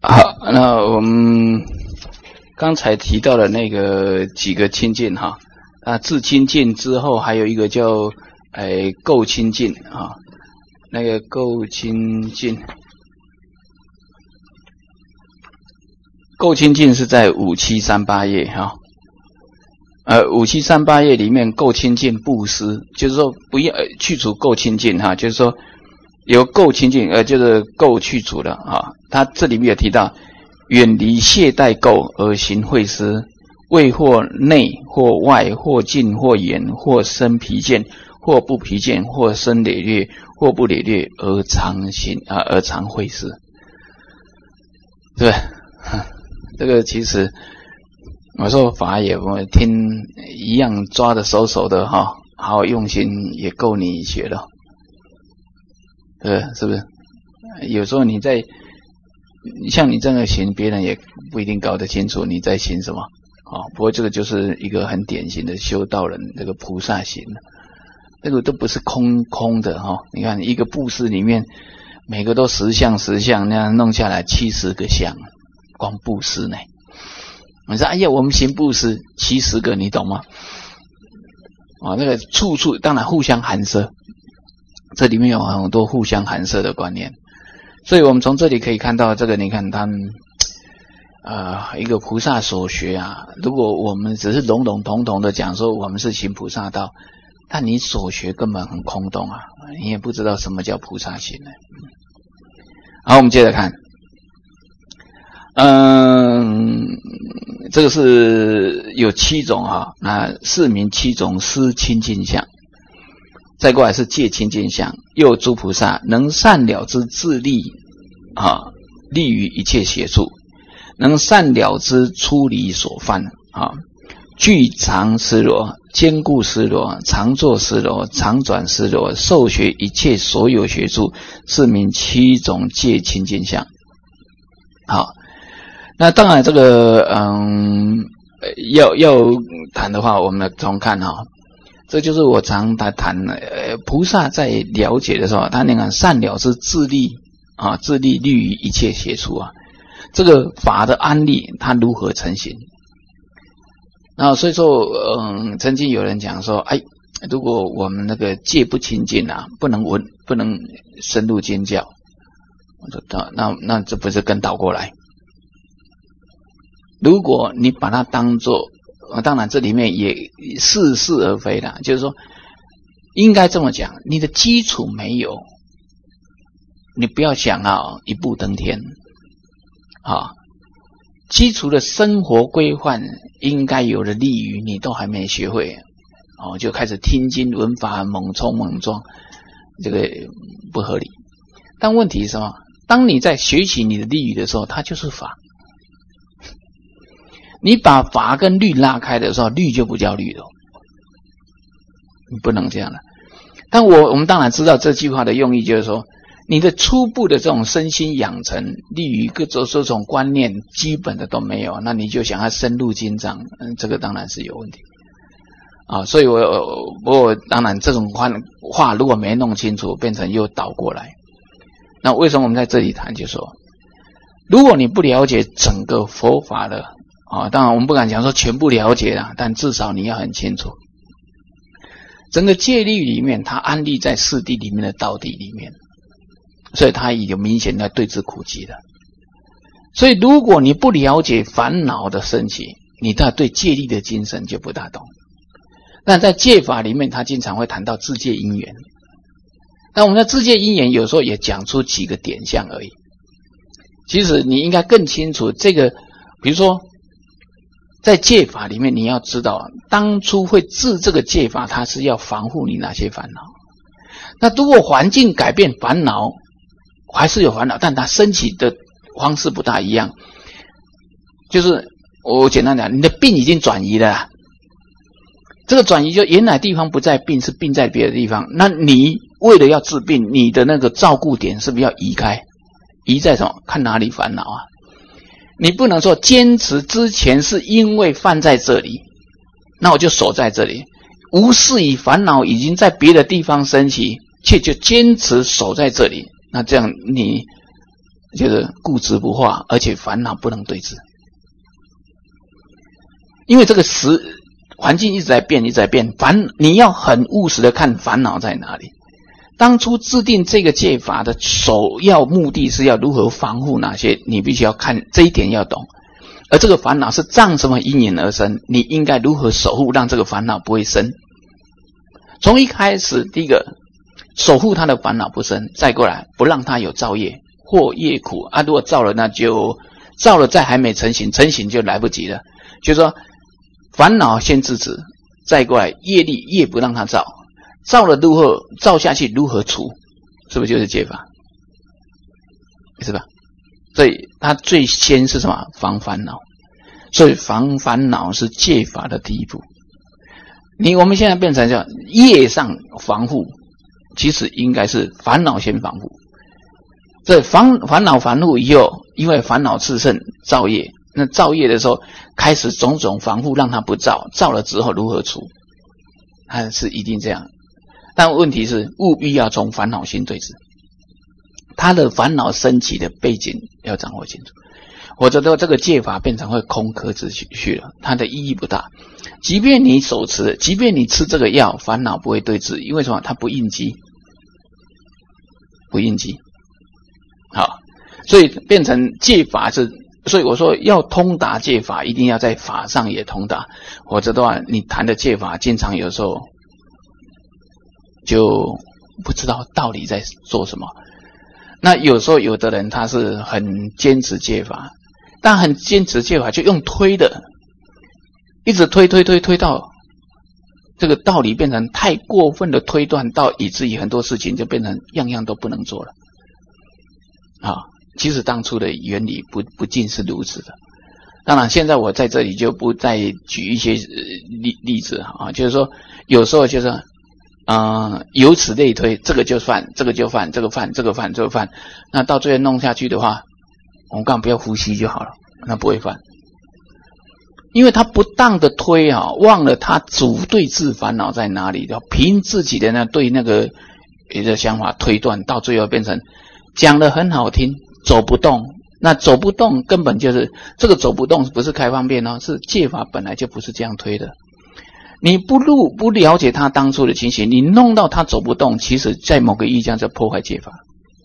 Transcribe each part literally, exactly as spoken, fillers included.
好，那我们刚才提到的那个几个清净哈，啊，自清净之后还有一个叫诶垢清净啊，那个垢清净，垢清净是在五七三八页哈。呃，五七三八页里面垢清净布施，就是说不要、呃、去除垢清净哈，就是说由垢清净呃就是垢去除了啊。他这里面有提到，远离懈怠垢而行慧施，为或内或外或近或远或生疲倦或不疲倦或生累略或不累略而常行啊而常慧施，对吧？这个其实。我说法也我听一样抓得熟熟的哈，好好用心也够你学了，对，是不是？有时候你在像你这样行，别人也不一定搞得清楚你在行什么啊。不过这个就是一个很典型的修道人这个菩萨行，这个都不是空空的哈。你看一个布施里面，每个都十相十相，那样弄下来七十个相，光布施呢。你说哎呀，我们行布施七十个，你懂吗？啊，那个处处当然互相含摄，这里面有很多互相含摄的观念，所以我们从这里可以看到，这个你看他们，呃，一个菩萨所学啊，如果我们只是笼笼统统的讲说我们是行菩萨道，但你所学根本很空洞啊，你也不知道什么叫菩萨行呢。好，我们接着看。嗯，这个是有七种哈，那四名七种思清净相，再过来是戒清净相。又诸菩萨能善了之自利啊，利于一切邪处，能善了之出离所犯啊，具常施罗，坚固施罗，常作施罗，常转施罗，受学一切所有学处，是名七种戒清净相。好。那当然，这个嗯，要要谈的话，我们从看哈，这就是我常在谈呃，菩萨在了解的时候，他那个善了之自利啊，自利利于一切邪处啊，这个法的安立，它如何成型？那所以说，嗯，曾经有人讲说，哎，如果我们那个戒不清净啊，不能闻，不能深入经教，我说那那那这不是跟倒过来？如果你把它当作，当然这里面也似是而非啦，就是说应该这么讲，你的基础没有，你不要想啊一步登天啊，基础的生活规范应该有的利于你都还没学会哦，就开始听经闻法猛冲猛撞，这个不合理。但问题是什么？当你在学习你的利于的时候，它就是法。你把法跟律拉开的时候，律就不叫律了，你不能这样了。但我我们当然知道这句话的用意，就是说，你的初步的这种身心养成，利于各种这种观念基本的都没有，那你就想要深入经藏，嗯，这个当然是有问题啊。所以我我当然这种话话如果没弄清楚，变成又倒过来。那为什么我们在这里谈，就说，如果你不了解整个佛法的啊，当然我们不敢讲说全部了解啦，但至少你要很清楚，整个戒律里面，它安立在四谛里面的道谛里面，所以它已经明显在对治苦集了。所以如果你不了解烦恼的升起，你大对戒律的精神就不大懂。但在戒法里面，它经常会谈到自戒因缘，但我们的自戒因缘有时候也讲出几个点项而已。其实你应该更清楚这个，比如说在戒法里面，你要知道当初会治这个戒法，它是要防护你哪些烦恼。那如果环境改变，烦恼还是有烦恼，但它升起的方式不大一样。就是我简单讲，你的病已经转移了啦，这个转移就原来地方不在病，是病在别的地方。那你为了要治病，你的那个照顾点是不是要移开？移在什么？看哪里烦恼啊？你不能说坚持之前是因为犯在这里，那我就守在这里，无视于烦恼已经在别的地方升起，却就坚持守在这里。那这样你就是固执不化，而且烦恼不能对治。因为这个时环境一直在变，一直在变，烦你要很务实的看烦恼在哪里。当初制定这个戒法的首要目的是要如何防护哪些，你必须要看这一点要懂。而这个烦恼是仗什么因缘而生，你应该如何守护，让这个烦恼不会生。从一开始，第一个守护他的烦恼不生，再过来不让他有造业或业苦啊。如果造了，那就造了，在还没成型，成型就来不及了。就是说，烦恼先制止，再过来业力业不让他造，造了如何造下去，如何除，是不是就是戒法？是吧？所以他最先是什么？防烦恼。所以防烦恼是戒法的第一步。你我们现在变成叫业上防护，其实应该是烦恼先防护。这防烦恼防护以后，因为烦恼炽盛造业，那造业的时候开始种种防护，让它不造，造了之后如何除，它是一定这样。但问题是务必要从烦恼心对治，他的烦恼升起的背景要掌握清楚，否则的这个戒法变成会空壳子去了，它的意义不大。即便你手持，即便你吃这个药，烦恼不会对治，因为什么？它不应机，不应机。好，所以变成戒法是，所以我说要通达戒法，一定要在法上也通达，否则的话，你谈的戒法，经常有时候就不知道到底在做什么。那有时候有的人他是很坚持戒法，但很坚持戒法就用推的，一直推推推推到这个道理变成太过分的推断，到以至于很多事情就变成样样都不能做了。啊，其实当初的原理不不尽是如此的。当然，现在我在这里就不再举一些、呃、例例子啊，就是说有时候就是。呃，由此类推，这个就犯，这个就犯，这个犯，这个犯，这个犯，那到最后弄下去的话，我们干嘛不要呼吸就好了，那不会犯。因为他不当的推啊，忘了他主对治烦恼在哪里，要凭自己的那对那个一个想法推断，到最后变成讲得很好听，走不动。那走不动根本就是这个走不动不是开方便哦，是戒法本来就不是这样推的。你不入不了解他当初的情形，你弄到他走不动，其实在某个意义上就破坏戒法，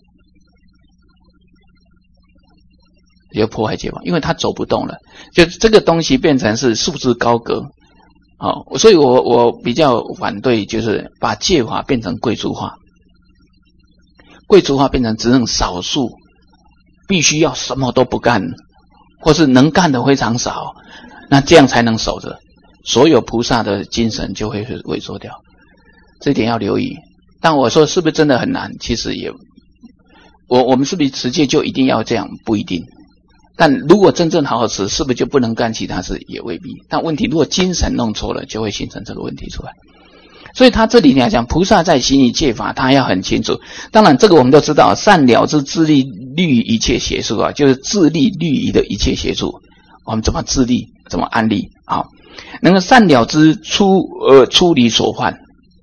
就破坏戒法，因为他走不动了，就这个东西变成是束之高阁。好、哦，所以我我比较反对，就是把戒法变成贵族化，贵族化变成只能少数，必须要什么都不干，或是能干的非常少，那这样才能守着。所有菩萨的精神就会萎缩掉，这一点要留意。但我说是不是真的很难？其实也，我我们是不是持戒就一定要这样？不一定。但如果真正好好持，是不是就不能干其他事？也未必。但问题如果精神弄错了，就会形成这个问题出来。所以他这里来讲，菩萨在行于戒法，他要很清楚。当然，这个我们都知道，善了之自利律一切邪术啊，就是自利律仪的一切邪术。我们怎么自利？怎么安利？啊？能够善了之出呃出离所患，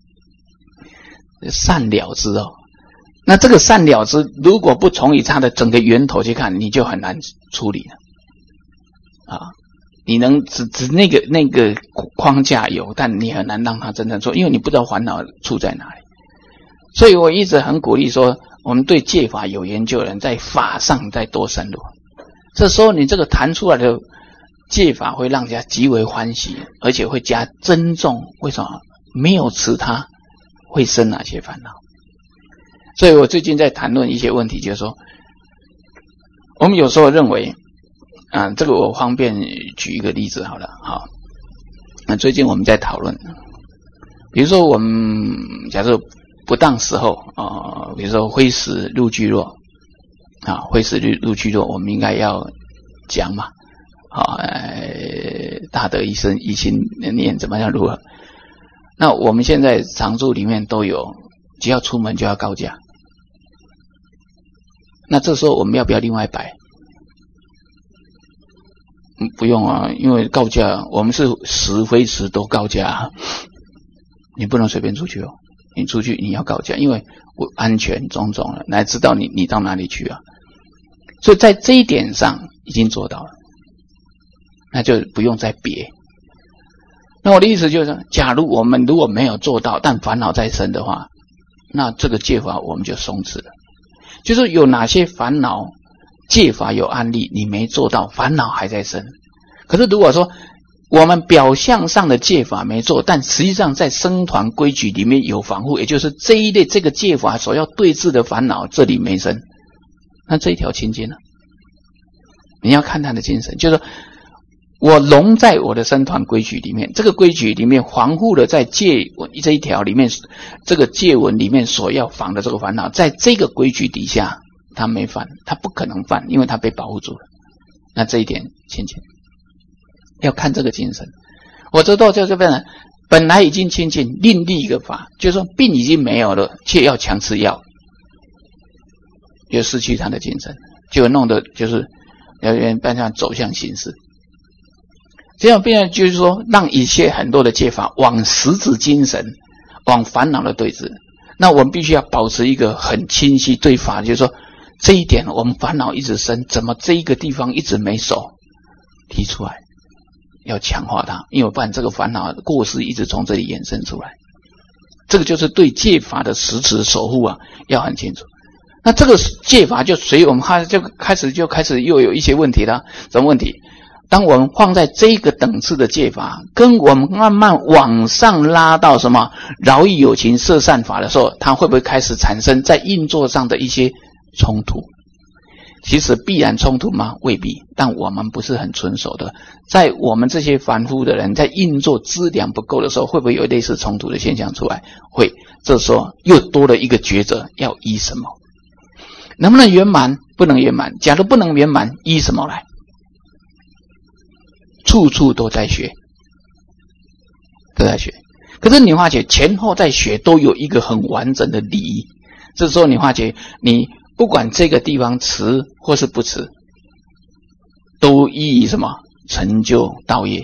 善了之哦。那这个善了之，如果不从以它的整个源头去看，你就很难处理了啊。你能只只那个那个框架有，但你很难让它真正做，因为你不知道烦恼处在哪里。所以我一直很鼓励说，我们对戒法有研究的人，在法上再多深入。这时候你这个谈出来的戒法会让人家极为欢喜，而且会加珍重。为什么？没有持它会生哪些烦恼？所以我最近在谈论一些问题，就是说，我们有时候认为，啊，这个我方便举一个例子好了，好。那最近我们在讨论，比如说我们假设不当时候啊、呃，比如说灰石入聚落，啊，灰石入入聚落，我们应该要讲嘛。好、呃，大德一生一心念怎么样如何？那我们现在常住里面都有，只要出门就要告假。那这时候我们要不要另外摆？嗯，不用啊，因为告假我们是时非时都告假，你不能随便出去哦。你出去你要告假，因为我安全种种了，来知道你你到哪里去啊。 所以在这一点上已经做到了，那就不用再别。那我的意思就是说，假如我们如果没有做到，但烦恼在生的话，那这个戒法我们就松弛了。就是有哪些烦恼戒法有案例你没做到，烦恼还在生。可是如果说我们表象上的戒法没做，但实际上在僧团规矩里面有防护，也就是这一类这个戒法所要对治的烦恼这里没生，那这一条清净了。你要看他的精神，就是说我融在我的僧团规矩里面，这个规矩里面防护了在戒文这一条里面，这个戒文里面所要防的这个烦恼，在这个规矩底下他没犯，他不可能犯，因为他被保护住了。那这一点清净，要看这个精神。我知道就这边人本来已经清净，另立一个法，就是说病已经没有了，却要强吃药，就失去他的精神，就弄得就是要变成走向形式。这样变成就是说，让一切很多的戒法往实质精神、往烦恼的对峙。那我们必须要保持一个很清晰对法，就是说这一点我们烦恼一直生，怎么这一个地方一直没守，提出来，要强化它，因为不然这个烦恼过失一直从这里衍生出来。这个就是对戒法的实质守护啊，要很清楚。那这个戒法就随我们开就开始就开始又有一些问题了。什么问题？当我们放在这个等次的戒法，跟我们慢慢往上拉到什么饶益有情摄善法的时候，它会不会开始产生在运作上的一些冲突？其实必然冲突吗？未必，但我们不是很纯熟的，在我们这些凡夫的人在运作资粮不够的时候，会不会有类似冲突的现象出来？会，这时候又多了一个抉择，要依什么？能不能圆满？不能圆满。假如不能圆满，依什么来？处处都在学，都在学。可是你发觉前后在学都有一个很完整的理义。这时候你发觉，你不管这个地方持或是不持，都依什么成就道业，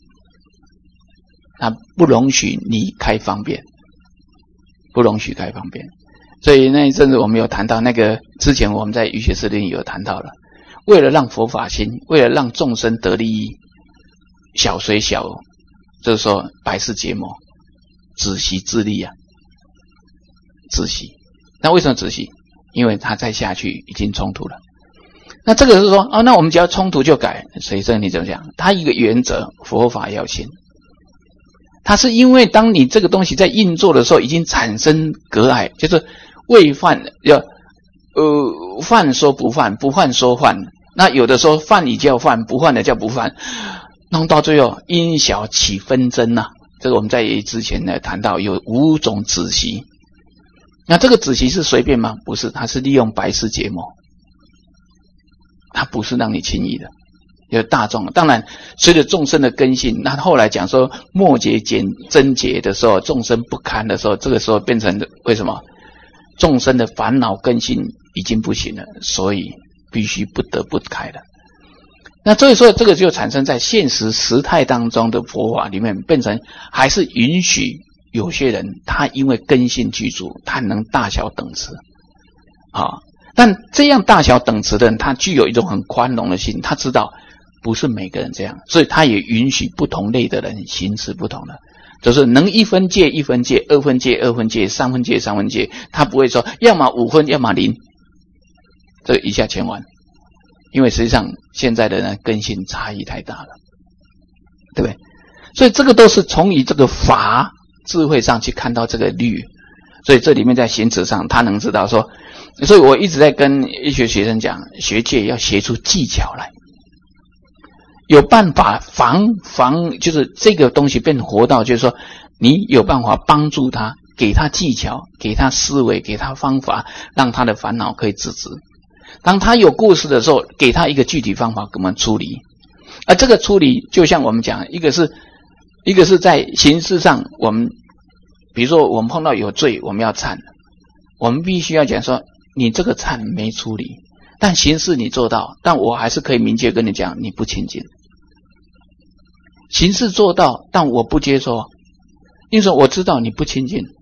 它不容许你开方便，不容许开方便。所以那一阵子我们有谈到那个，之前我们在瑜伽师里有谈到了，为了让佛法兴，为了让众生得利益，小虽小，这时候百事结魔，止息自利啊，止息。那为什么止息？因为他再下去已经冲突了。那这个是说，哦，那我们只要冲突就改，随着你怎么讲？他一个原则，佛法要兴。它是因为当你这个东西在运作的时候，已经产生隔碍，就是未犯要呃犯说不犯，不犯说犯。那有的时候犯你叫犯，不犯的叫不犯，弄到最后因小起纷争啊。这个我们在之前呢谈到有五种止息。那这个止息是随便吗？不是，它是利用白事结魔，它不是让你轻易的。有大众，当然随着众生的根性，那后来讲说末劫减增劫的时候，众生不堪的时候，这个时候变成为什么？众生的烦恼根性已经不行了，所以必须不得不开了。那所以说这个就产生在现实时态当中的佛法里面，变成还是允许有些人他因为根性具足，他能大小等持啊。但这样大小等持的人，他具有一种很宽容的心，他知道不是每个人这样，所以他也允许不同类的人行持不同的，就是能一分戒一分戒，二分戒二分戒，三分戒三分戒，他不会说要么五分要么零，这一下全完。因为实际上现在的人根性差异太大了，对不对？所以这个都是从以这个法智慧上去看到这个律，所以这里面在行持上他能知道说，所以我一直在跟一些学生讲，学戒要学出技巧来，有办法防防就是这个东西变活到，就是说你有办法帮助他，给他技巧，给他思维，给他方法，让他的烦恼可以制止。当他有故事的时候，给他一个具体方法，给我们处理。而这个处理，就像我们讲，一个是，一个是在形式上，我们比如说我们碰到有罪，我们要忏，我们必须要讲说，你这个忏没处理，但形式你做到，但我还是可以明确跟你讲，你不清净。形式做到，但我不接受，因为说我知道你不清净，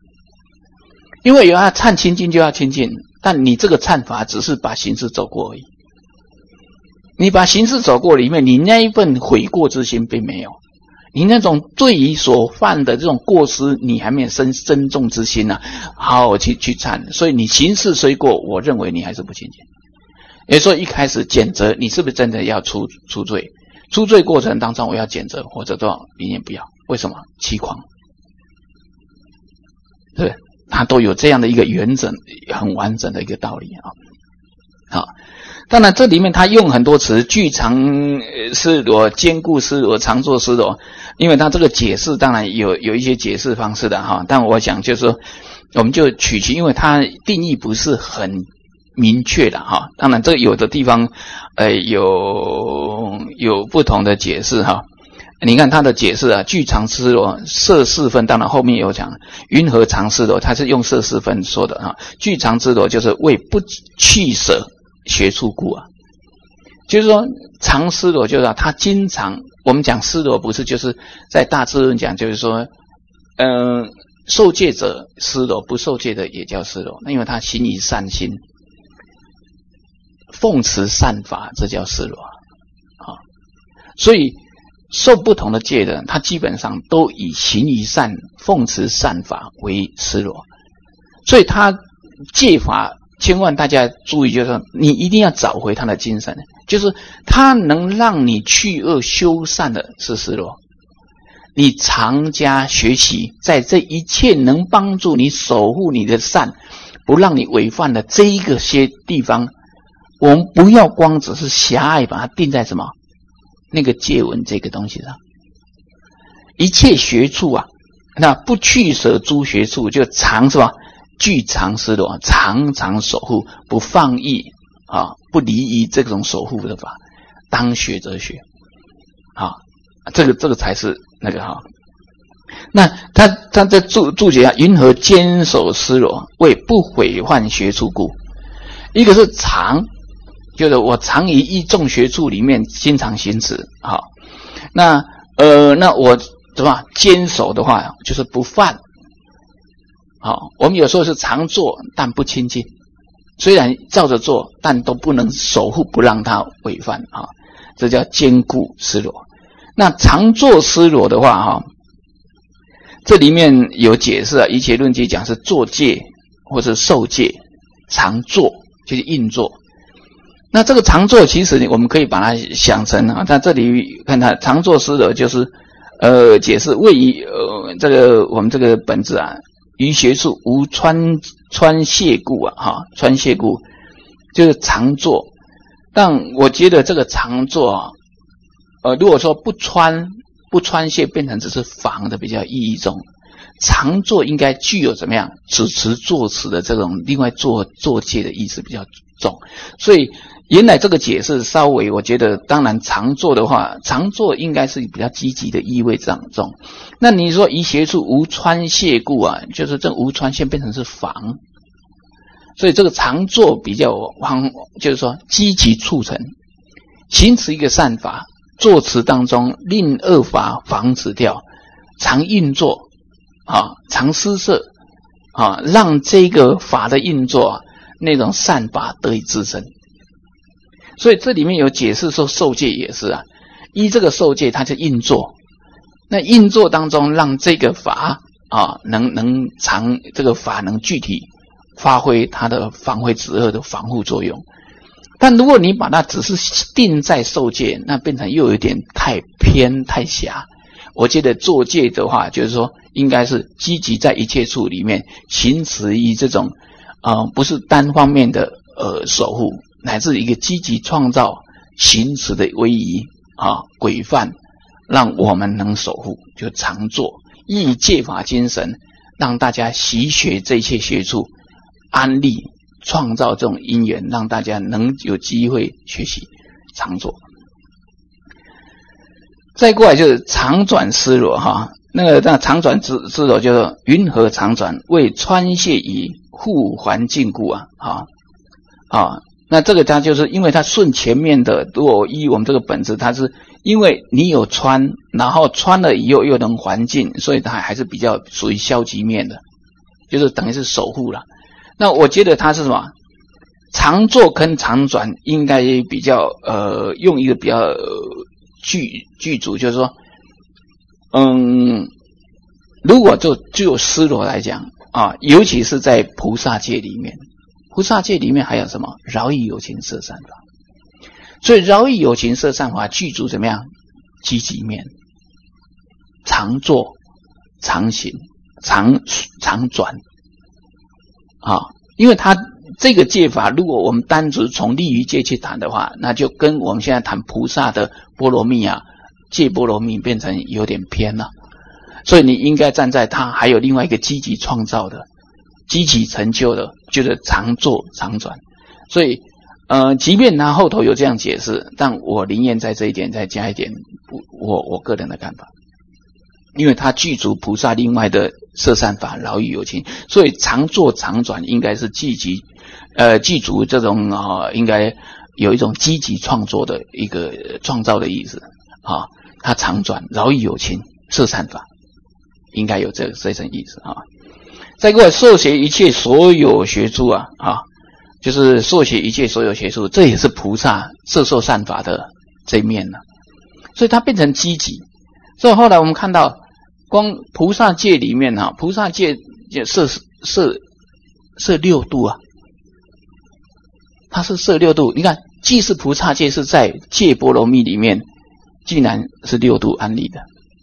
因为有要忏清净就要清净。但你这个忏法只是把形式走过而已， 你把形式走过里面，你那一份悔过之心并没有，你那种对于所犯的这种过失，你还没有生珍重之心啊，好好去去忏。所以你形式虽过，我认为你还是不清净。也就是说，一开始检责你是不是真的要出出罪，出罪过程当中我要检责，或者说明年不要。为什么？欺诳，对不对？它都有这样的一个完整、很完整的一个道理啊。好，当然这里面他用很多词，具常失罗、坚固失罗、常作失罗，因为他这个解释当然有有一些解释方式的哈。但我想就是说，我们就取其，因为它定义不是很明确的哈。当然这有的地方呃有有不同的解释哈。你看他的解释啊，具常失罗摄四分，当然后面有讲云何常失罗，他是用摄四分说的哈。具常失罗就是为不去舍学处故啊，就是说常失罗就是、啊、他经常，我们讲失罗不是就是在大智论讲，就是说嗯、呃，受戒者失罗，不受戒的也叫失罗，那因为他行以善心，奉持善法，这叫失罗啊。所以受不同的戒的人，他基本上都以行于善、奉持善法为失罗，所以他戒法千万大家注意，就是说你一定要找回他的精神，就是他能让你去恶修善的是失罗。你常加学习，在这一切能帮助你守护你的善，不让你违犯的这一个些地方，我们不要光只是狭隘把它定在什么那个戒文这个东西上，一切学处啊，那不去舍诸学处，就常是吧？具常失罗，常常守护，不放逸啊，不离于这种守护的法，当学则学，啊，这个这个才是那个哈。那他他在注注解啊，云何坚守失罗，为不毁犯学处故。一个是常。就是我常于一众学处里面经常行持，好，那呃，那我怎么坚守的话，就是不犯。好，我们有时候是常做，但不亲近，虽然照着做，但都不能守护，不让它违犯啊，这叫坚固失罗。那常做失罗的话，哈，这里面有解释啊，一切论基讲是作戒或者受戒，常做就是硬做。那这个常做其实我们可以把它想成啊，在这里看它常做失罗就是呃解释位于呃这个我们这个本质啊，于学处无穿穿谢故啊哈，穿谢故就是常做。但我觉得这个常做啊，呃如果说不穿不穿谢变成只是防的比较意义重，常做应该具有怎么样主持作持的这种另外做做戒的意思比较重，所以原来这个解释稍微我觉得当然常做的话，常做应该是比较积极的意味这样重。那你说于学处无穿谢故啊，就是这无穿谢变成是防，所以这个常做比较往就是说积极促成行持一个善法，作持当中令恶法防止掉，常运作啊，常施设啊，让这个法的运作啊，那种善法得以自身。所以这里面有解释说受戒也是啊，依这个受戒它就运作，那运作当中让这个法啊能能常这个法能具体发挥它的防卫止恶的防护作用。但如果你把它只是定在受戒，那变成又有点太偏太狭。我觉得做戒的话，就是说应该是积极在一切处里面行持于这种呃不是单方面的呃守护，乃至一个积极创造行持的威仪啊规范，让我们能守护，就常做，以戒法精神，让大家习学这些学处，安立创造这种因缘，让大家能有机会学习常做。再过来就是常转失罗哈，那个那常转失失罗就是云何常转，为穿谢以护环境故啊啊啊。那这个它就是因为它顺前面的，如果依我们这个本质，它是因为你有穿，然后穿了以后又能环境，所以它还是比较属于消极面的，就是等于是守护了。那我觉得它是什么？ 常坐跟常转应该比较呃，用一个比较、呃、具具足，就是说，嗯，如果就就思罗来讲啊，尤其是在菩萨界里面，菩萨界里面还有什么饶益有情摄善法，所以饶益有情摄善法具足怎么样？积极面，常坐、常行、常常转啊，因为它。这个戒法，如果我们单纯从利于戒去谈的话，那就跟我们现在谈菩萨的波罗蜜啊，戒波罗蜜变成有点偏了。所以你应该站在他还有另外一个积极创造的、积极成就的，就是常做常转。所以，呃，即便他后头有这样解释，但我宁愿在这一点再加一点我我个人的看法，因为他具足菩萨另外的摄善法、饶益有情，所以常做常转应该是积极。呃，具足这种啊、呃，应该有一种积极创作的一个创造的意思啊。他常转饶益有情摄善法，应该有这个这层意思啊。再过来，受学一切所有学处啊啊，就是受学一切所有学处，这也是菩萨摄受善法的这一面呢、啊。所以它变成积极。所以后来我们看到，光菩萨界里面啊，菩萨界摄摄摄六度啊。它是摄六度，你看，既是菩萨戒是在戒波罗蜜里面，竟然是六度安立的，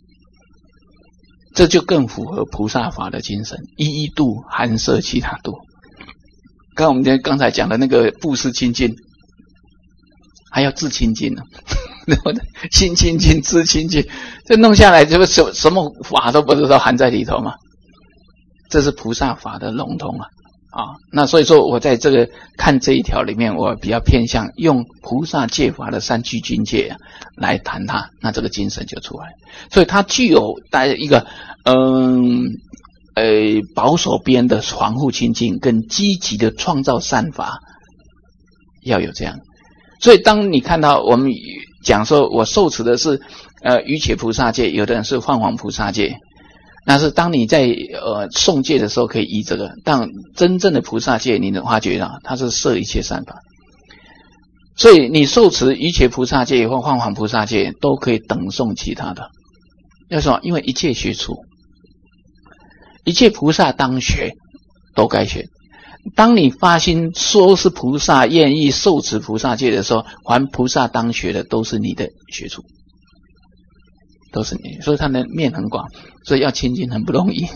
这就更符合菩萨法的精神，一一度含摄其他度。刚我们刚才讲的那个布施清净，还要自清净呢，然后心清净、自清净，这弄下来就什什么法都不知道含在里头嘛，这是菩萨法的笼统啊。啊，那所以说我在这个看这一条里面，我比较偏向用菩萨戒法的三具境界、啊、来谈它，那这个精神就出来。所以它具有带一个嗯呃保守边的防护清净，跟积极的创造善法，要有这样。所以当你看到我们讲说我受持的是呃瑜伽菩萨戒，有的人是梵王菩萨戒。那是当你在呃诵戒的时候可以依这个，但真正的菩萨戒，你能发觉到它是摄一切善法，所以你受持一切菩萨戒或梵王菩萨戒都可以等诵其他的。为什么？因为一切学处，一切菩萨当学，都该学。当你发心说是菩萨愿意受持菩萨戒的时候，凡菩萨当学的都是你的学处。都是你，所以他的面很广，所以要清净很不容易。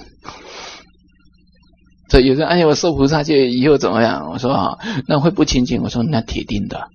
所以有人哎呀，我受菩萨戒以后怎么样？我说啊，那会不清净？我说那铁定的。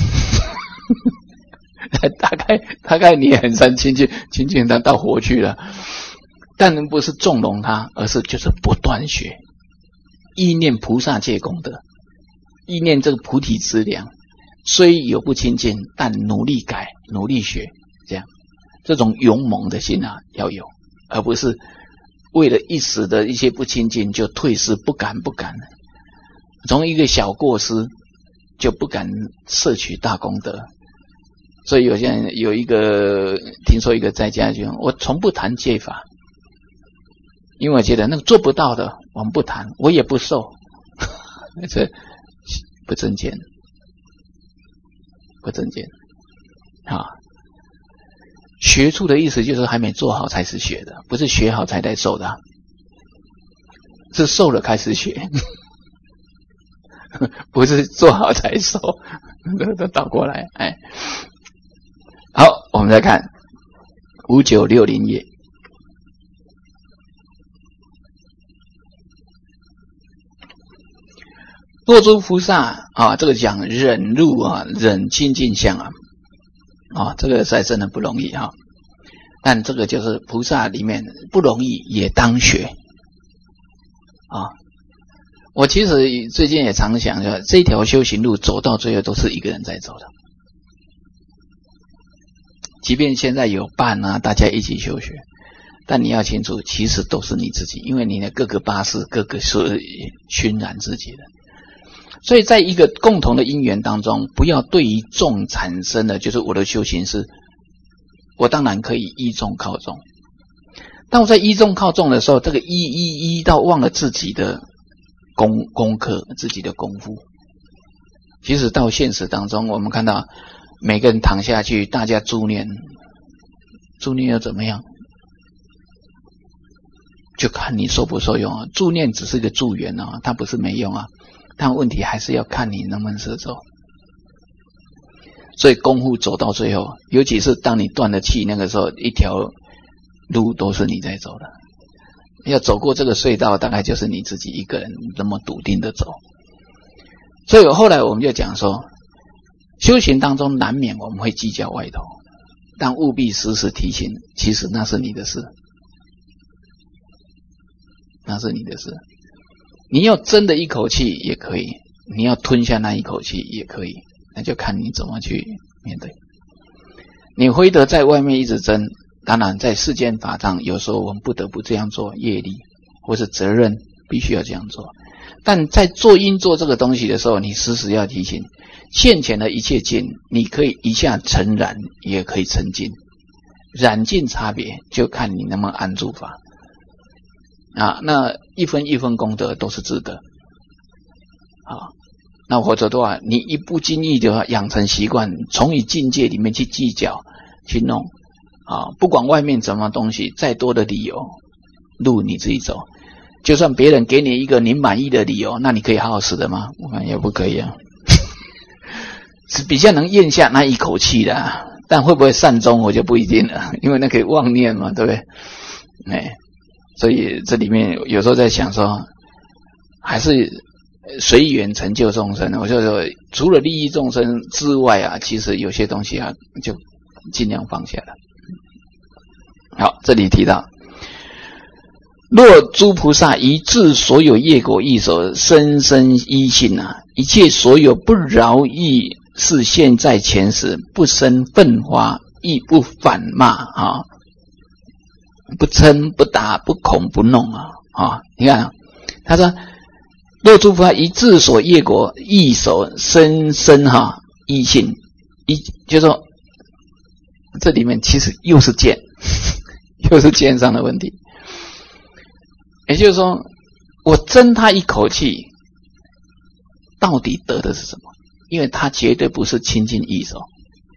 大概大概你也很善清净，清净到到活去了。但不是纵容他，而是就是不断学，意念菩萨戒功德，意念这个菩提资粮，虽有不清净，但努力改，努力学，这样。这种勇猛的心啊要有，而不是为了一时的一些不清净就退失，不敢不敢，从一个小过失就不敢摄取大功德。所以有些人有一个听说一个在家就我从不谈戒法，因为我觉得那个做不到的我们不谈，我也不受，这不正见，不正见啊。学处的意思就是还没做好才是学的，不是学好才来受的、啊，是受了开始学，不是做好才受，都倒过来。哎，好，我们再看五九六零页，若诸菩萨啊，这个讲忍辱啊，忍清净相啊。啊、哦，这个才真的不容易哈、哦，但这个就是菩萨里面不容易也当学啊、哦。我其实最近也常想，就这条修行路走到最后都是一个人在走的，即便现在有伴啊，大家一起修学，但你要清楚，其实都是你自己，因为你的各个八识，各个是熏染自己的。所以在一个共同的因缘当中，不要对于众产生的就是我的修行是，我当然可以依众靠众。当我在依众靠众的时候，这个依依依到忘了自己的功功课，自己的功夫。 其实到现实当中，我们看到每个人躺下去，大家助念，助念又怎么样？就看你受不受用啊。助念只是个助缘啊，它不是没用啊。但问题还是要看你能不能摄受。所以功夫走到最后，尤其是当你断了气那个时候，一条路都是你在走的。要走过这个隧道，大概就是你自己一个人那么笃定的走。所以后来我们就讲说，修行当中难免我们会计较外头，但务必时时提醒，其实那是你的事，那是你的事。你要争的一口气也可以，你要吞下那一口气也可以，那就看你怎么去面对。你非得在外面一直争，当然在世间法上有时候我们不得不这样做，业力或是责任必须要这样做。但在做因做这个东西的时候，你时时要提醒，现前的一切境，你可以一下成染，也可以成净，染净差别就看你能不能安住法啊。那一分一分功德都是值得啊。那或者的话，你一不经意的话养成习惯，从你境界里面去计较去弄啊，不管外面什么东西，再多的理由，路你自己走。就算别人给你一个你满意的理由，那你可以好好死的吗？我看也不可以啊。是比较能咽下那一口气的、啊，但会不会善终我就不一定了，因为那可以妄念嘛，对不对？哎，所以这里面有时候在想说，还是随缘成就众生。我就说，除了利益众生之外啊，其实有些东西啊，就尽量放下了。好，这里提到，若诸菩萨一致所有业果意所深深依信啊，一切所有不饶益是现在前时，不生愤花，亦不反骂啊，不嗔不打不恐不弄啊啊！你看啊，他说，若诸菩萨一致所业果意所深深哈依信，一就是说，这里面其实又是见，又是见上的问题。也就是说，我争他一口气，到底得的是什么？因为他绝对不是亲近意手，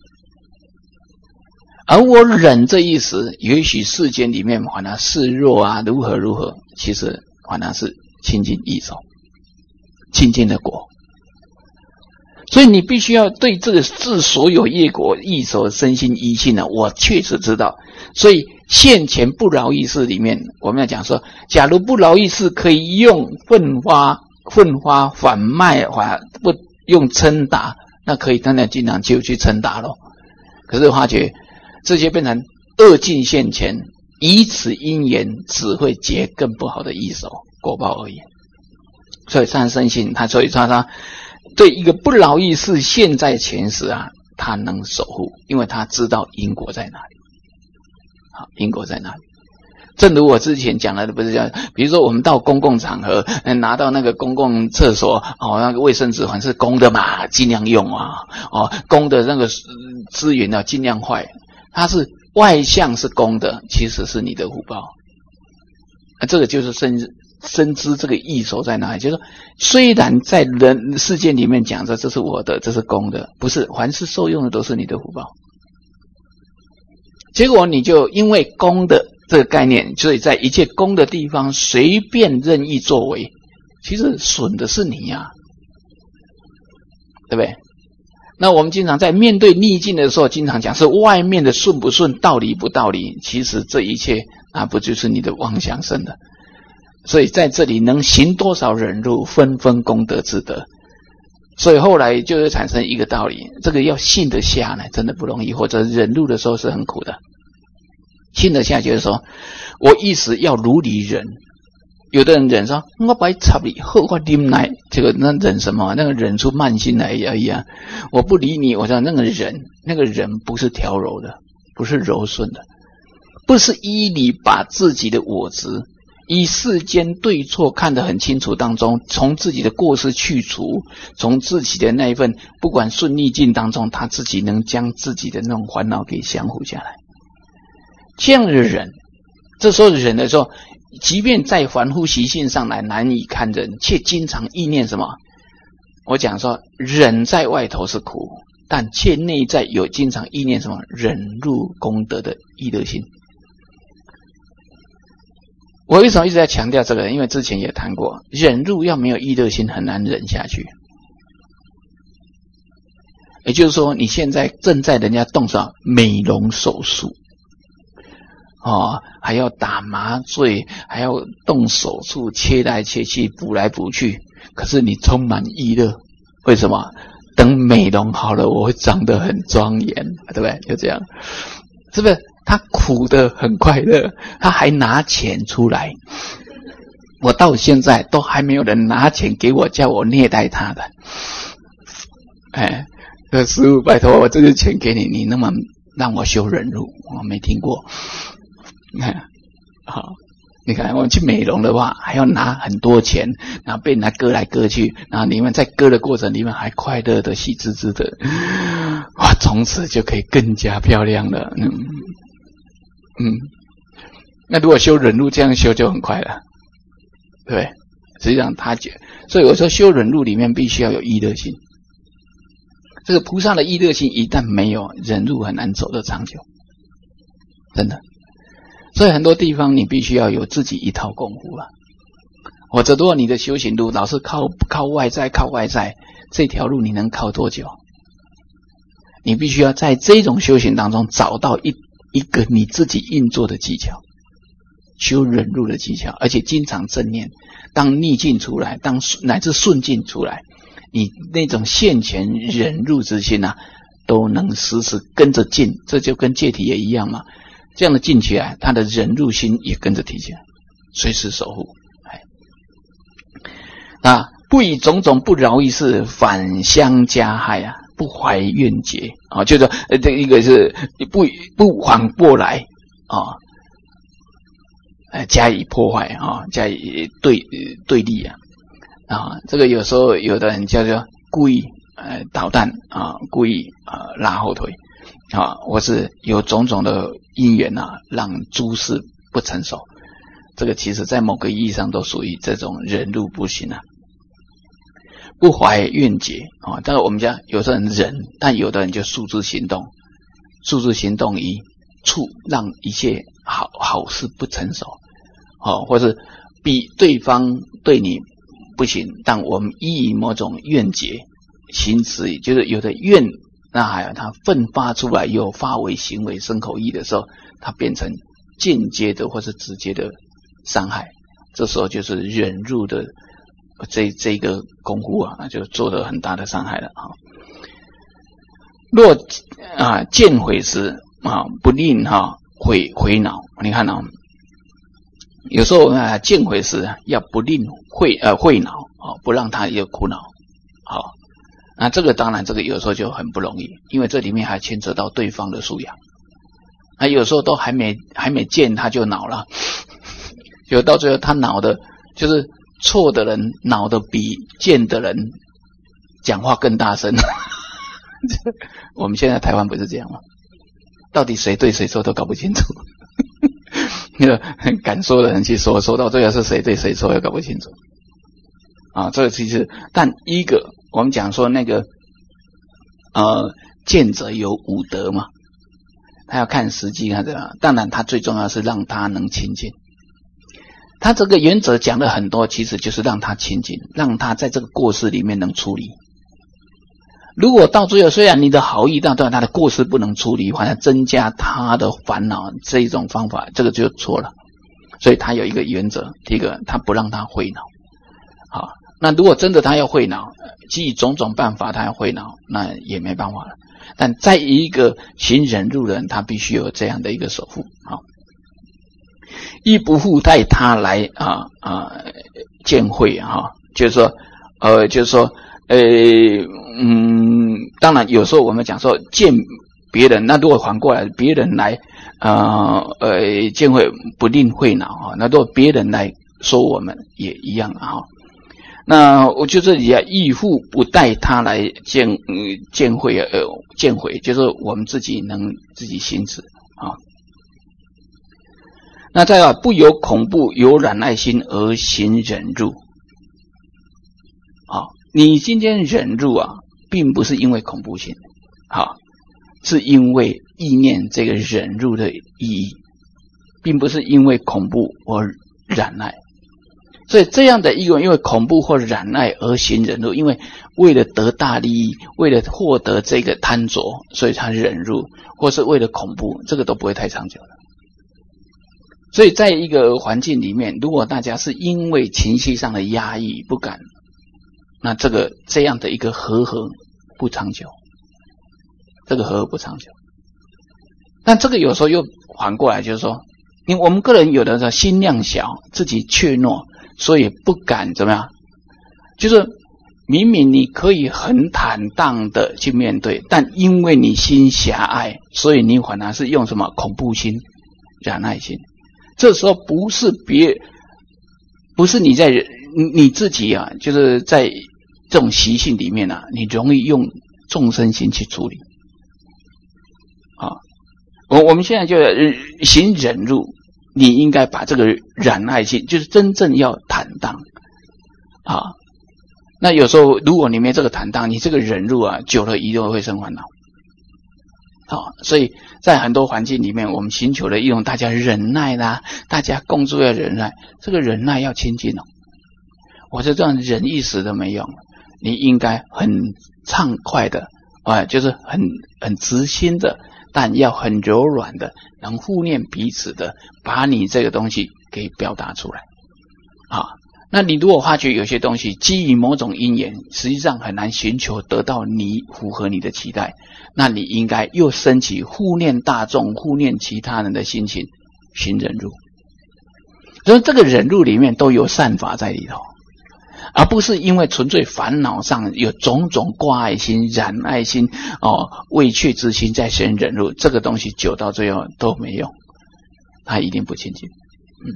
而我忍这一时，也许世间里面反而示弱啊，如何如何，其实反而是亲近意手，亲近的果。所以你必须要对这个自所有业果意手身心依信呢，我确实知道。所以现前不饶益事里面，我们要讲说，假如不饶益事可以用奋发、奋发反卖法，不用嗔打，那可以当然经常就去嗔打咯。可是发觉这些变成恶境现前，以此因缘只会结更不好的意手果报而已。所以善生信，他所以他他对一个不饶益事现在前时啊，他能守护，因为他知道因果在哪里。好，因果在哪里？正如我之前讲的，不是讲，比如说我们到公共场合，拿到那个公共厕所，哦，那个卫生纸还是公的嘛，尽量用啊，哦，公的那个资源呢，尽量坏。它是外向是公的，其实是你的福报。啊，这个就是深深知这个意所在哪里，就是说，虽然在人世界里面讲着这是我的，这是公的，不是，凡是受用的都是你的福报。结果你就因为公的这个概念，所以在一切公的地方随便任意作为，其实损的是你呀、啊，对不对？那我们经常在面对逆境的时候，经常讲是外面的顺不顺，道理不道理，其实这一切那不就是你的妄想生的？所以在这里能行多少忍辱，分分功德之德。所以后来就会产生一个道理，这个要信得下呢，真的不容易，或者忍辱的时候是很苦的。信得下就是说，我一时要如理忍。有的人忍说，我不插你，后我忍耐，这个那忍什么？那个忍出慢心来而已啊！我不理你，我说那个忍，那个忍不是调柔的，不是柔顺的，不是依理把自己的我执。以世间对错看得很清楚当中，从自己的过失去除，从自己的那一份不管顺逆境当中，他自己能将自己的那种烦恼给降服下来。这样的人，这时候忍的时候，即便在凡夫习性上来难以看人，却经常意念什么？ 我讲说，忍在外头是苦，但切内在有经常意念什么忍辱功德的意乐心。我为什么一直在强调这个？因为之前也谈过，忍辱要没有意乐心很难忍下去。也就是说，你现在正在人家动手美容手术，哦，还要打麻醉，还要动手术，切来切去，补来补去，可是你充满意乐，为什么？等美容好了，我会长得很庄严，对不对？就这样，是不是？他苦得很快乐，他还拿钱出来。我到现在都还没有人拿钱给我，叫我虐待他的。哎，这师父，拜托，我这些钱给你，你那么让我修忍辱，我没听过。好，你看我们去美容的话，还要拿很多钱，然后被人家割来割去，然后你们在割的过程里面还快乐的喜滋滋的，哇，从此就可以更加漂亮了。嗯嗯，那如果修忍辱这样修就很快了，对不对？实际上他觉，所以我说修忍辱里面必须要有意乐心。这个菩萨的意乐心一旦没有，忍辱很难走得长久，真的。所以很多地方你必须要有自己一套功夫啊。或者如果你的修行路老是靠靠外在靠外在，这条路你能靠多久？你必须要在这种修行当中找到一一个你自己运作的技巧，修忍辱的技巧，而且经常正念。当逆境出来，当乃至顺境出来，你那种现前忍辱之心啊，都能时时跟着进。这就跟戒体也一样嘛。这样的进起来，他的忍辱心也跟着提起来，随时守护。哎，那不以种种不饶益事，反相加害啊！不怀怨结啊，就是说，呃，这一个是不不反过来啊，呃，加以破坏啊，加以对对立啊啊，这个有时候有的人叫做故意呃捣蛋啊，故意啊拉后腿啊，或是有种种的因缘啊，让诸事不成熟。这个其实在某个意义上都属于这种忍辱不行啊。不怀怨结啊，这个我们讲有的人忍，但有的人就诉诸行动，诉诸行动以促让一切好好事不成熟，哦，或是比对方对你不行，但我们依以某种怨结行持，就是有的怨，那还有它奋发出来又发为行为身口意的时候，它变成间接的或是直接的伤害，这时候就是忍辱的这这个功夫啊，就做了很大的伤害了啊。若啊见毁时啊，不令哈毁毁恼。你看啊，有时候啊见毁时要不令会呃会恼啊，不让他有苦恼。好，那这个当然这个有时候就很不容易，因为这里面还牵扯到对方的素养。啊，有时候都还没还没见他就恼了，有到最后他恼的就是错的人恼的比见的人讲话更大声。我们现在台湾不是这样吗？到底谁对谁错都搞不清楚。那个敢说的人去说，说到最后是谁对谁错也搞不清楚。啊，这个其实，但一个我们讲说那个呃见者有五德嘛，他要看实际看这个，当然他最重要是让他能亲近。他这个原则讲了很多，其实就是让他亲近，让他在这个过失里面能处理。如果到最后虽然你的好意，但对他的过失不能处理，反而增加他的烦恼，这一种方法这个就错了。所以他有一个原则，第一个他不让他会恼。好，那如果真的他要会恼，基于种种办法他要会恼，那也没办法了。但在一个行忍辱的人，他必须有这样的一个守护。好，亦不附带他来啊啊见会哈，就是说呃就是说呃嗯，当然有时候我们讲说见别人，那如果反过来别人来呃呃见会不令会恼啊，那如果别人来说我们也一样啊。那我就这里啊，亦复不带他来见呃见会呃见会，就是我们自己能自己行持啊。那再啊，不由恐怖有染爱心而行忍辱。啊， 你今天忍辱啊，并不是因为恐怖心，好，是因为意念这个忍辱的意义，并不是因为恐怖而忍耐。所以这样的一个因为恐怖或忍耐而行忍辱，因为为了得大利益，为了获得这个贪着，所以他忍辱，或是为了恐怖，这个都不会太长久的。所以在一个环境里面，如果大家是因为情绪上的压抑不敢，那这个这样的一个和合不长久，这个和合不长久。但这个有时候又反过来，就是说，因为我们个人有的时候心量小，自己怯懦，所以不敢怎么样，就是明明你可以很坦荡的去面对，但因为你心狭隘，所以你反而是用什么恐怖心、忍耐心。这时候不是别，不是你在你自己啊，就是在这种习性里面啊，你容易用众生心去处理。啊，我我们现在就行忍辱，你应该把这个忍耐心，就是真正要坦荡啊。那有时候如果你没这个坦荡，你这个忍辱啊，久了一定会生烦恼。啊，所以在很多环境里面，我们寻求的一种大家忍耐啦，大家共助要忍耐，这个忍耐要亲近哦。我就这样忍一时都没用，你应该很畅快的啊，就是很很直心的，但要很柔软的，能互念彼此的，把你这个东西给表达出来啊。那你如果发觉有些东西基于某种因缘，实际上很难寻求得到你符合你的期待，那你应该又升起护念大众、护念其他人的心情，行忍辱。所以这个忍辱里面都有善法在里头，而不是因为纯粹烦恼上有种种挂爱心、染爱心、哦畏怯之心在行忍辱，这个东西久到最后都没用，它一定不清净。嗯。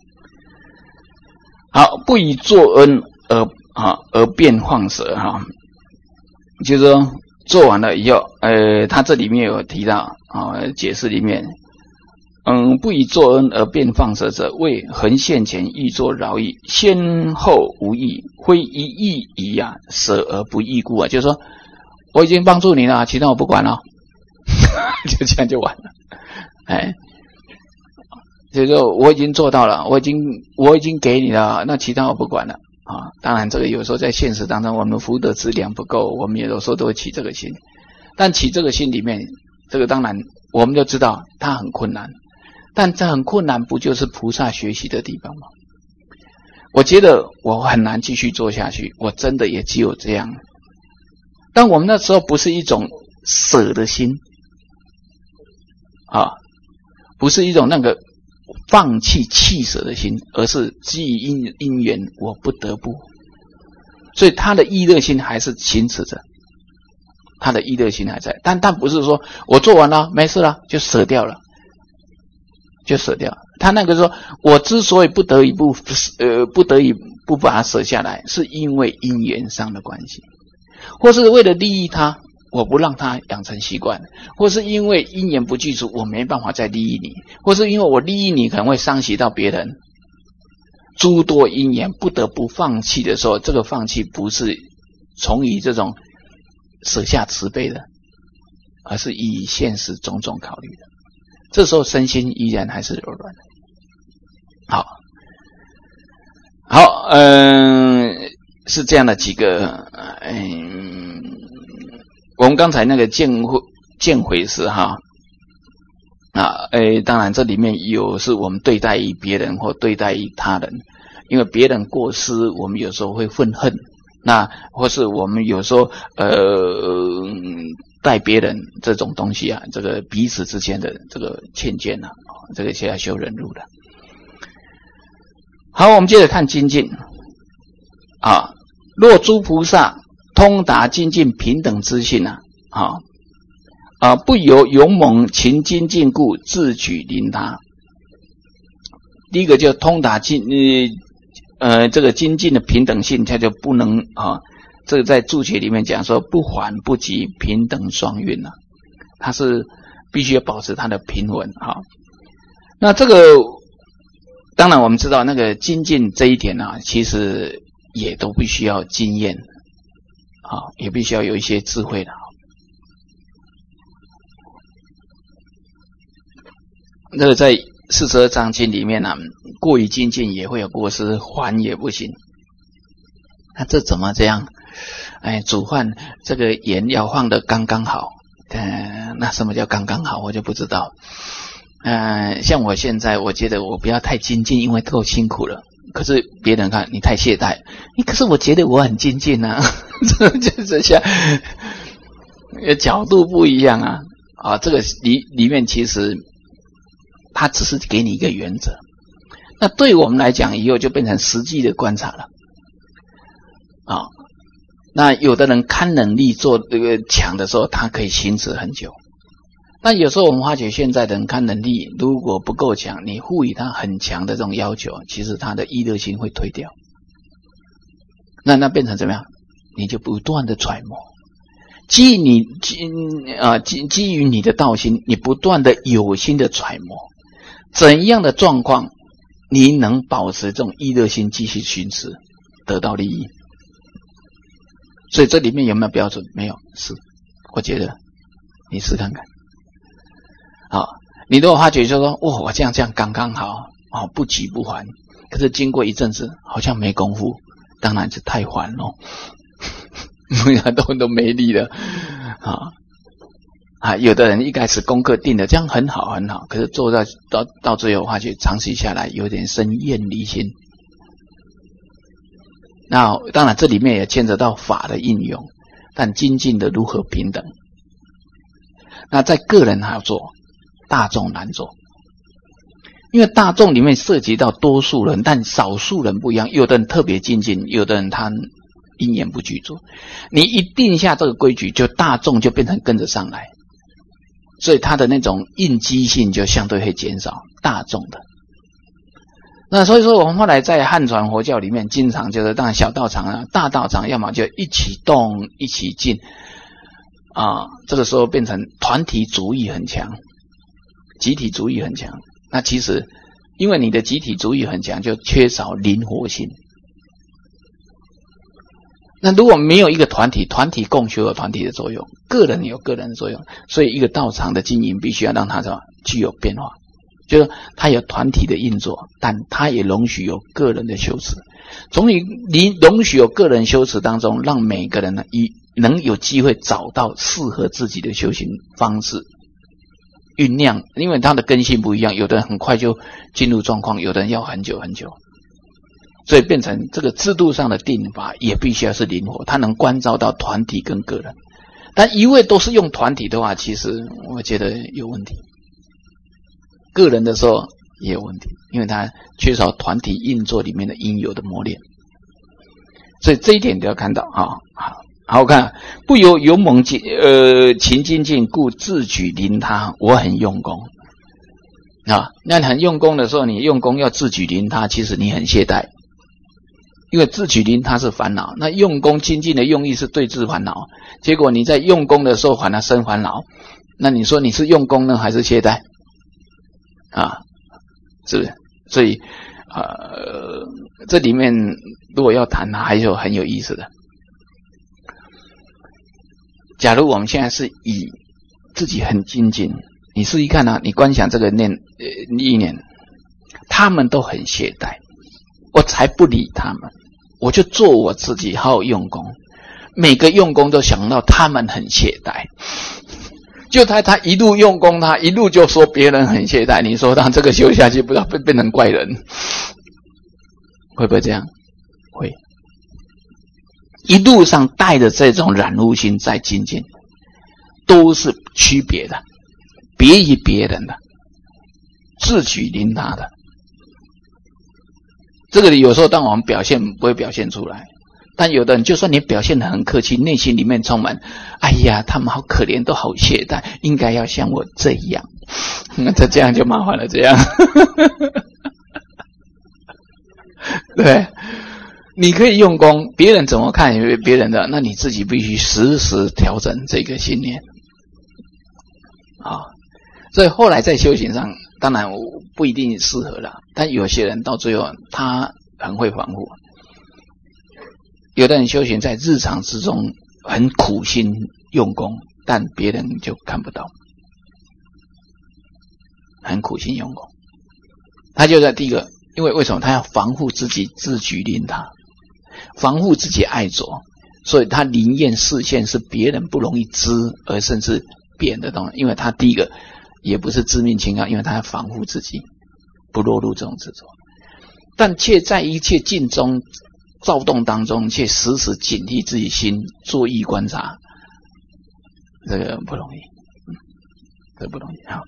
好，不以作恩而啊而便放舍哈，就是说做完了以后，呃，他这里面有提到啊，解释里面，嗯，不以作恩而便放舍者，为恒现前欲作饶益，先后无益，非一意矣啊，舍而不益故啊，就是说我已经帮助你了，其他我不管了，就这样就完了，哎。所以说我已经做到了，我已经我已经给你了，那其他我不管了啊。当然这个有时候在现实当中我们福德资粮不够，我们有时候都会起这个心，但起这个心里面，这个当然我们就知道它很困难，但这很困难不就是菩萨学习的地方吗？我觉得我很难继续做下去，我真的也只有这样。但我们那时候不是一种舍的心啊，不是一种那个放弃弃舍的心，而是基于因因缘，我不得不，所以他的意乐心还是行持着，他的意乐心还在，但但不是说我做完了没事了就舍掉了，就舍掉。他那个说，我之所以不得已不呃不得已不把它舍下来，是因为因缘上的关系，或是为了利益他。我不让他养成习惯，或是因为因缘不具足，我没办法再利益你，或是因为我利益你可能会伤及到别人，诸多因缘不得不放弃的时候，这个放弃不是从于这种舍下慈悲的，而是以现实种种考虑的。这时候身心依然还是柔软的。好，好，嗯，是这样的几个，嗯。我们刚才那个见会见回时哈啊，诶，当然这里面有是我们对待于别人或对待于他人，因为别人过失，我们有时候会愤恨，那或是我们有时候呃待别人这种东西啊，这个彼此之间的这个欠见啊，这个是要修忍辱的。好，我们接着看精进啊，若诸菩萨通达精进平等之性啊，啊啊，不由勇猛勤精进故，自举临他。第一个就通达精呃呃这个精进的平等性，它就不能啊，这个在注解里面讲说不缓不急，平等双运啊，它是必须要保持它的平稳啊。那这个当然我们知道那个精进这一点啊，其实也都必须要经验。 好，也必须要有一些智慧的。那个在四十二章经里面啊，过于精进也会有过失，还也不行。那这怎么这样？哎，煮饭这个盐要放的刚刚好。呃，那什么叫刚刚好？我就不知道。呃，像我现在，我觉得我不要太精进，因为够辛苦了。可是别人看你太懈怠，你可是我觉得我很精进啊，这就是像角度不一样啊。啊，这个里里面其实它只是给你一个原则。那对我们来讲，以后就变成实际的观察了。啊，那有的人看能力做这个强的时候，他可以行持很久。那有时候我们发觉现在的人看能力如果不够强，你赋予他很强的这种要求，其实他的意乐心会退掉。那那变成怎么样？你就不断的揣摩，基于你基啊基基于你的道心，你不断的有心的揣摩，怎样的状况你能保持这种意乐心继续行持，得到利益。所以这里面有没有标准？没有，是，我觉得你试看看。好，你如果发觉就说，哇，我这样这样刚刚好，哦，不急不缓。可是经过一阵子，好像没功夫，当然是太缓了，都都没力了。啊啊，有的人一开始功课定的这样很好很好，可是做到到到最后发觉长期下来有点生厌离心。那当然这里面也牵扯到法的应用，但精进的如何平等？那在个人还要做，大众难做，因为大众里面涉及到多数人，但少数人不一样，有的人特别精进，有的人他因缘不具足。你一定下这个规矩，就大众就变成跟着上来，所以他的那种应激性就相对会减少，大众的。那所以说我们后来在汉传佛教里面经常就是当然小道场啊大道场要么就一起动一起进啊，这个时候变成团体主义很强，集体主义很强。那其实因为你的集体主义很强，就缺少灵活性。那如果没有一个团体，团体共修有团体的作用，个人有个人的作用，所以一个道场的经营必须要让它什么具有变化，就是它有团体的运作，但它也容许有个人的修持。从你你容许有个人修持当中，让每个人呢以能有机会找到适合自己的修行方式酝酿，因为他的根性不一样，有的人很快就进入状况，有的人要很久很久，所以变成这个制度上的定法也必须要是灵活，它能关照到团体跟个人。但一味都是用团体的话，其实我觉得有问题。个人的时候也有问题，因为它缺少团体运作里面的应有的磨练。所以这一点都要看到啊。好，好看，不由勇猛呃勤精进，故自举凌他。我很用功啊，那很用功的时候，你用功要自举凌他，其实你很懈怠，因为自举凌他是烦恼，那用功精进的用意是对治烦恼，结果你在用功的时候反而生烦恼，那你说你是用功呢，还是懈怠？啊，是不是？所以呃，这里面如果要谈，还有很有意思的。假如我们现在是以自己很精进，你试一看啊，你观想这个念呃意念，他们都很懈怠，我才不理他们，我就做我自己，好好用功。每个用功都想到他们很懈怠。就他他一路用功，他一路就说别人很懈怠，你说他这个修下去不知道变变成怪人，会不会这样？会。一路上带着这种染污心在精进，都是区别的，别于别人的，自举凌他的。这个有时候当我们表现不会表现出来，但有的人就算你表现得很客气，内心里面充满，哎呀，他们好可怜，都好懈怠，应该要像我这样，那这这样就麻烦了，这样，对，你可以用功，别人怎么看也别人的，那你自己必须时时调整这个信念啊。所以后来在修行上，当然不一定适合了，但有些人到最后他很会防护。有的人修行在日常之中很苦心用功，但别人就看不到。很苦心用功，他就在第一个，因为为什么他要防护自己自举令他，防护自己爱着，所以他灵验视线是别人不容易知而甚至变的东西。因为他第一个也不是致命情感，因为他要防护自己不落入这种执着，但却在一切境中躁动当中，却时时警惕自己心，注意观察，这个不容易，嗯，这不容易。好，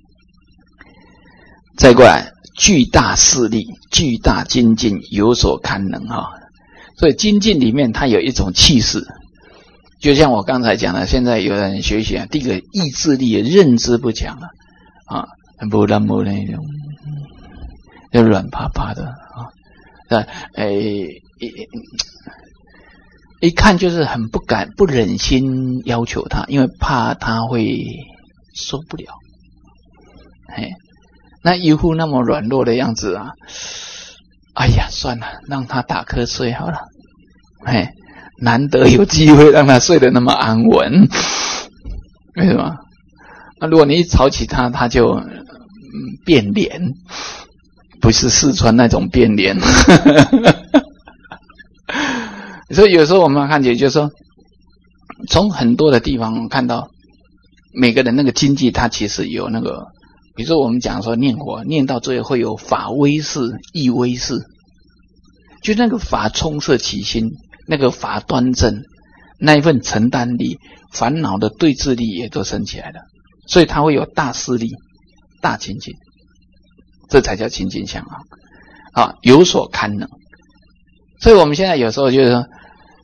再过来，巨大势力，巨大精进，有所堪能哈。所以精进里面它有一种气势，就像我刚才讲的，现在有人学习啊，第一个意志力认知不强了啊，不然不那种，就软趴趴的啊，那诶一一看就是很不敢不忍心要求他，因为怕他会受不了。嘿，那一副那么软弱的样子啊，哎呀，算了，让他打瞌睡好了。嘿，难得有机会让他睡得那么安稳，为什么？那如果你一吵起他，他就、嗯、变脸，不是四川那种变脸。所以有时候我们看见，就是说，从很多的地方看到每个人那个经济，他其实有那个，比如说我们讲说念佛，念到最后会有法威势、意威势，就那个法充塞其心，那个法端正，那一份承担力，烦恼的对峙力也都升起来了，所以他会有大势力、大清净，这才叫清净相啊！啊，有所堪能。所以我们现在有时候就是说，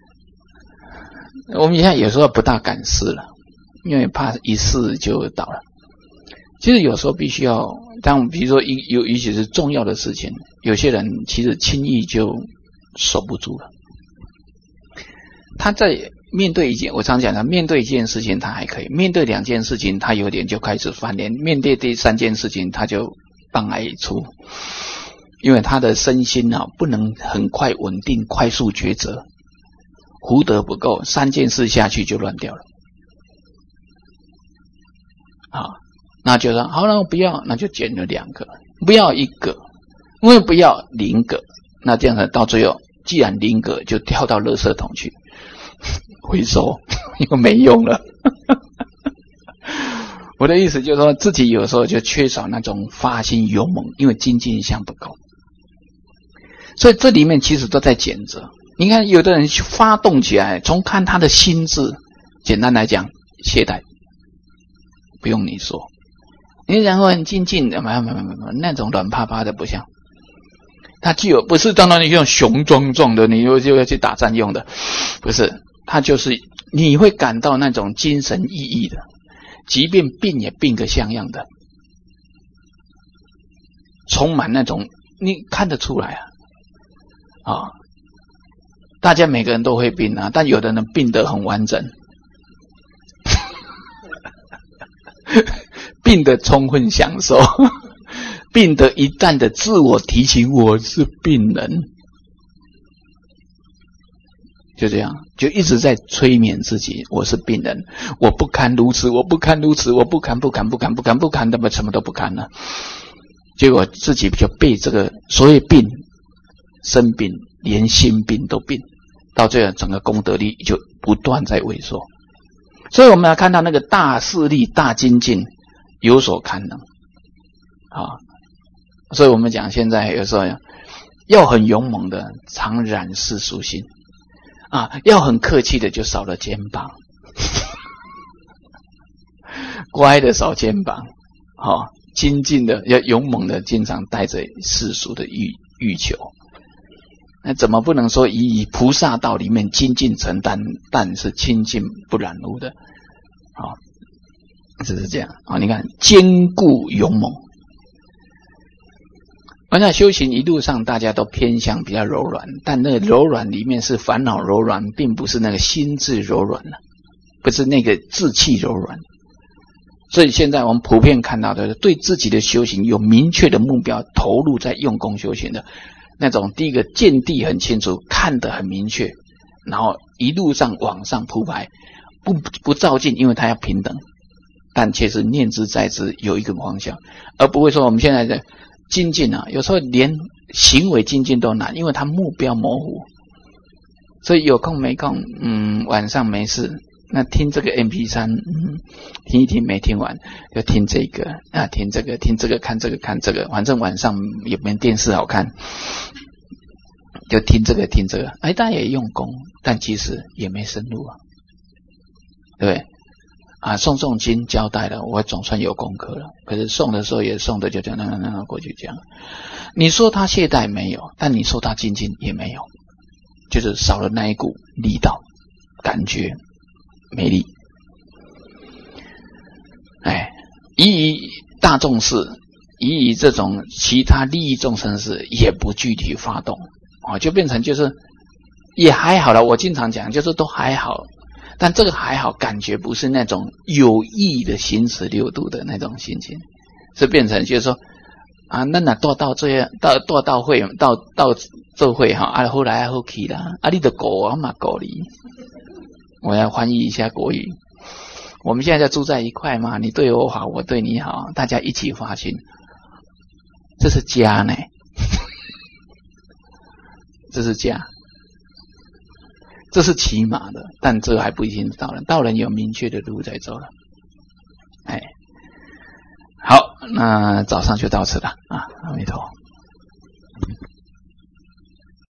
我们现在有时候不大敢试了，因为怕一试就倒了。其实有时候必须要，当比如说尤尤其是重要的事情，有些人其实轻易就守不住了。他在面对一件，我常讲的，面对一件事情他还可以，面对两件事情他有点就开始翻脸，面对第三件事情他就荡然一出，因为他的身心啊不能很快稳定、快速抉择，福德不够，三件事下去就乱掉了。啊，那就说好了，不要，那就减了两个，不要一个，因为不要零个，那这样子到最后，既然零个就跳到垃圾桶去回收，因为没用了。我的意思就是说，自己有时候就缺少那种发心勇猛，因为精进相不够。所以这里面其实都在检责。你看有的人发动起来，从看他的心智，简单来讲，懈怠，不用你说。你然后很精进的，没有没有没有那种软趴趴的不像。他具有不是当然你用雄壮壮的，你又就要去打仗用的，不是，他就是你会感到那种精神意义的，即便病也病个像样的，充满那种你看得出来啊。啊，大家每个人都会病啊，但有的人病得很完整，病得充分享受，病得一旦的自我提醒我是病人，就这样，就一直在催眠自己，我是病人，我不堪如此，我不堪如此，我不堪不堪不堪不堪不堪，那么什么都不堪了，结果自己就被这个所谓病。生病，连心病都病，到最后整个功德力就不断在萎缩。所以我们要看到那个大势力、大精进有所堪能啊。所以我们讲现在有时候要很勇猛的常染世俗心啊，要很客气的就少了肩膀，乖的少肩膀，好、啊、精进的要勇猛的经常带着世俗的欲欲求。那怎么不能说以菩萨道里面精进承担，但是清净不染污的？好、哦，就是这样啊、哦！你看，坚固勇猛。而那修行一路上大家都偏向比较柔软，但那个柔软里面是烦恼柔软，并不是那个心智柔软了，不是那个志气柔软。所以现在我们普遍看到的，对自己的修行有明确的目标，投入在用功修行的。那种第一个见地很清楚，看得很明确， 然后一路上往上铺排，不不照进，因为它要平等，但其实念之在之，有一个方向，而不会说我们现在的精进啊，有时候连行为精进都难，因为它目标模糊。所以有空没空，嗯，晚上没事，那听这个 M P 三，嗯，听一听没听完，就听这个啊，听这个，听这个，看这个，看这个，反正晚上也没电视好看，就听这个，听这个，哎，大家也用功，但其实也没深入啊，对不对？啊，诵诵经交代了，我总算有功课了。可是诵的时候也诵的就这样，那那那过去这样。你说他懈怠没有，但你说他精进也没有。就是少了那一股力道，感觉没力。哎，宜于大众事，宜于这种其他利益众生事，也不具体发动啊，就变成就是也还好了。我经常讲，就是都还好，但这个还好，感觉不是那种有意的行持六度的那种心情，是变成就是说啊，那哪多到这样，到多到会到到做会哈，啊后来好去啦，啊你的狗啊嘛狗哩，我要翻译一下国语。我们现在住在一块嘛，你对我好，我对你好，大家一起发心，这是家呢，这是家，这是起码的，但这还不一定是道人，道人有明确的路在走了，哎。好，那早上就到此了啊，阿弥陀。